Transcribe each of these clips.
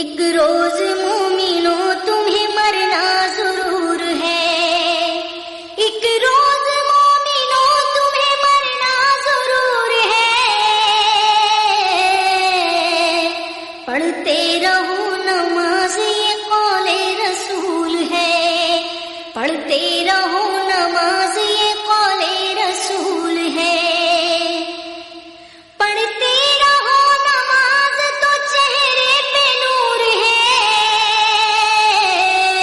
ایک روز مومنوں تمہیں مرنا ضرور ہے، ایک روز مومنوں تمہیں مرنا ضرور ہے، پڑھتے رہو نماز یہ قول رسول ہے، پڑھتے رہو نماز یہ قول رسول ہے، پڑھتے رہو نماز تو چہرے پہ نور ہے،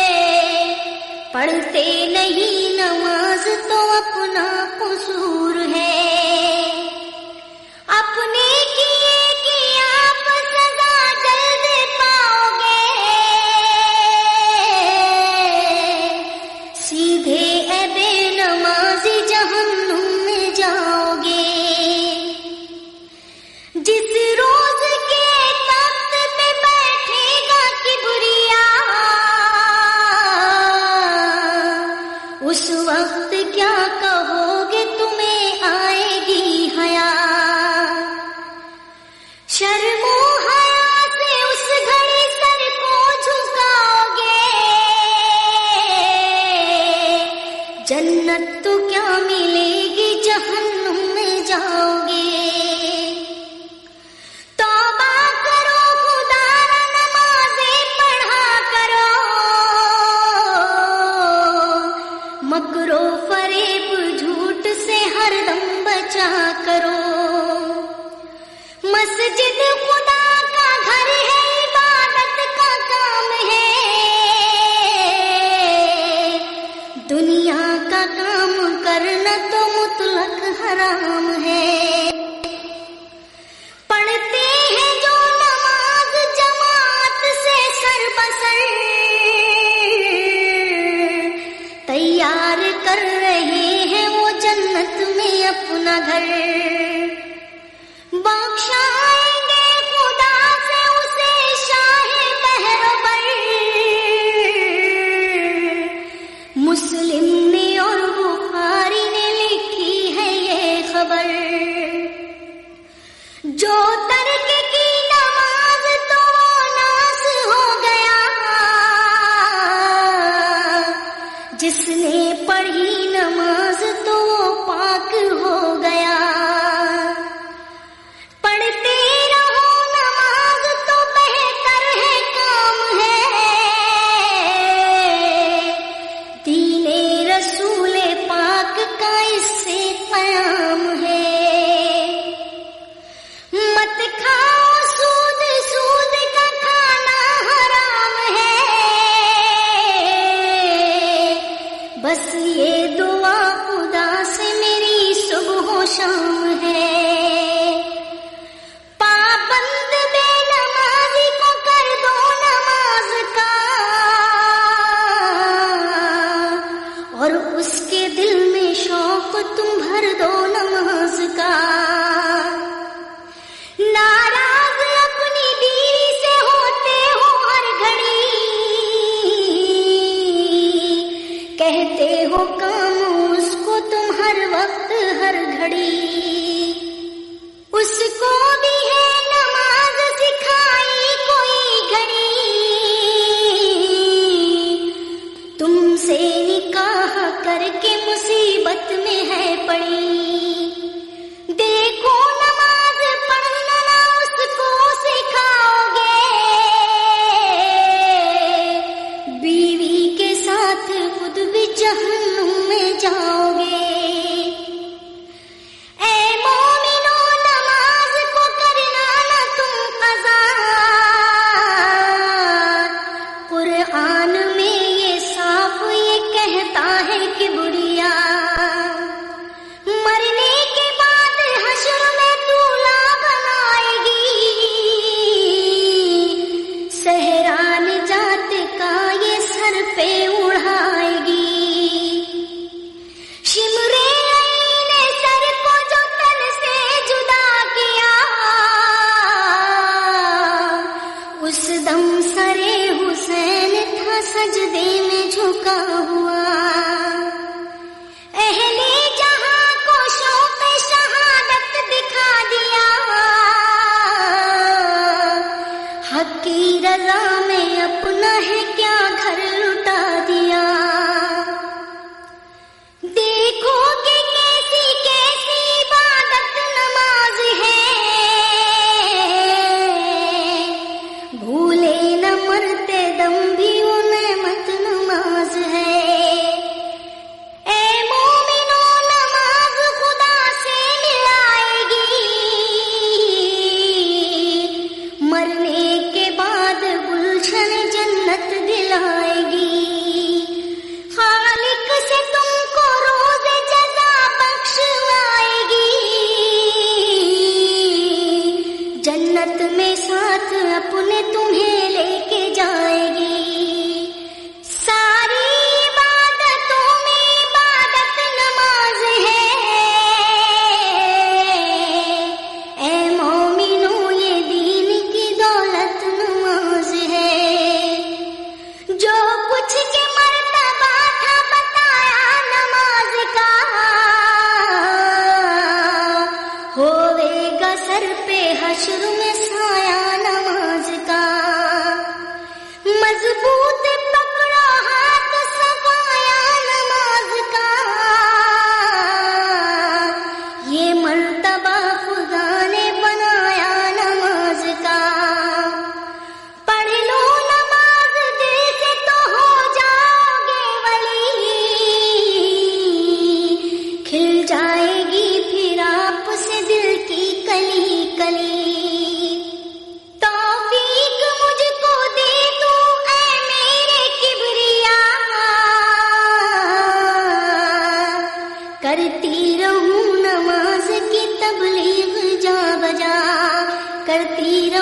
پڑھتے نہیں نماز تو اپنا قصور ہے، اپنے کیے کی آپ سزا جلد پاؤ گے، سیدھے اے بے نمازی جہنم میں جاؤ گے، جس روز کے تخت پہ بیٹھے گا کبریا، اس وقت کیا کہو گے تمہیں آئے گی حیا، شرم و حیا سے اس گھڑی سر کو جھکاؤ گے، جنت تو کیا ملے گی جہنم میں جاؤ گے، توبہ کرو خدا را نمازیں پڑھا کرو، مکر و فریب جھوٹ سے ہر دم بچا کرو، مسجد خدا کا گھر ہے، عبادت کا کام ہے، دنیا کا کام کرنا تو مطلق حرام ہے، پڑھتے ہیں جو نماز جماعت سے سر بسر، تیار کر رہے ہیں وہ جنت میں اپنا گھر، بخشائیں گے خدا سے اسے شاہ بہربر، مسلم نے اور بخاری نے لکھی ہے یہ خبر، جو ترک کی نماز تو وہ ناس ہو گیا، جس نے پڑھی نماز تو وہ پاک ہو گیا، پڑھتے رہو نماز تو بہتر ہے کام ہے، دین رسول پاک کا اس سے قیام ہے۔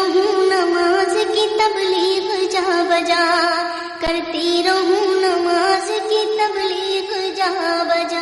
رہوں نماز کی تبلیغ جا بجا، کرتی رہوں نماز کی تبلیغ جا بجا۔